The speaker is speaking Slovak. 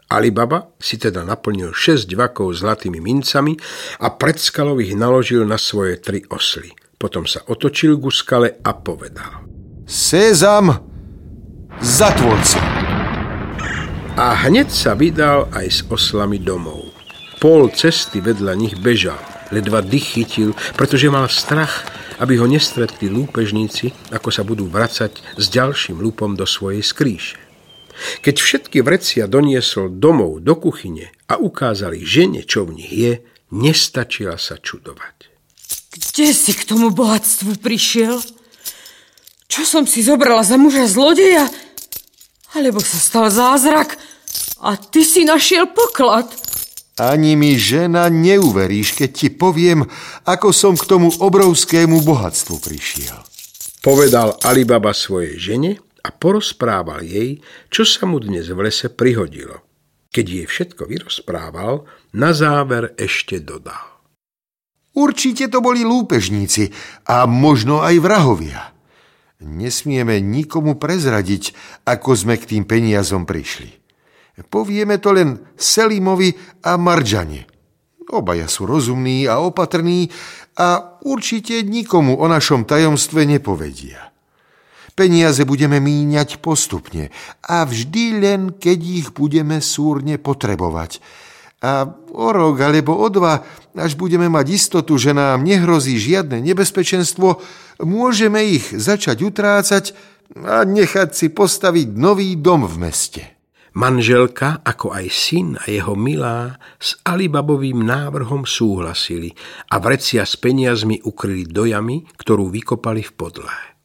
Alibaba si teda naplnil 6 vakov zlatými mincami a pred skalou ich naložil na svoje 3 osly. Potom sa otočil ku skale a povedal: Sezam, zatvor sa. A hneď sa vydal aj s oslami domov. Pol cesty vedľa nich bežal, ledva dých chytil, pretože mal strach, aby ho nestretli lúpežníci, ako sa budú vracať s ďalším lúpom do svojej skrýše. Keď všetky vrecia doniesol domov do kuchyne a ukázali žene, čo v nich je, nestačila sa čudovať. Kde si k tomu bohatstvu prišiel? Čo som si zobrala za muža zlodeja? Alebo sa stal zázrak a ty si našiel poklad? Ani mi, žena, neuveríš, keď ti poviem, ako som k tomu obrovskému bohatstvu prišiel. Povedal Alibaba svojej žene a porozprával jej, čo sa mu dnes v lese prihodilo. Keď jej všetko vyrozprával, na záver ešte dodal: Určite to boli lúpežníci a možno aj vrahovia. Nesmieme nikomu prezradiť, ako sme k tým peniazom prišli. Povieme to len Selimovi a Mardžane. Obaja sú rozumní a opatrní a určite nikomu o našom tajomstve nepovedia. Peniaze budeme míňať postupne a vždy len, keď ich budeme súrne potrebovať. A o rok alebo o 2, až budeme mať istotu, že nám nehrozí žiadne nebezpečenstvo, môžeme ich začať utrácať a nechať si postaviť nový dom v meste. Manželka, ako aj syn a jeho milá, s Alibabovým návrhom súhlasili a vrecia s peniazmi ukryli do jamy, ktorú vykopali v podlahe.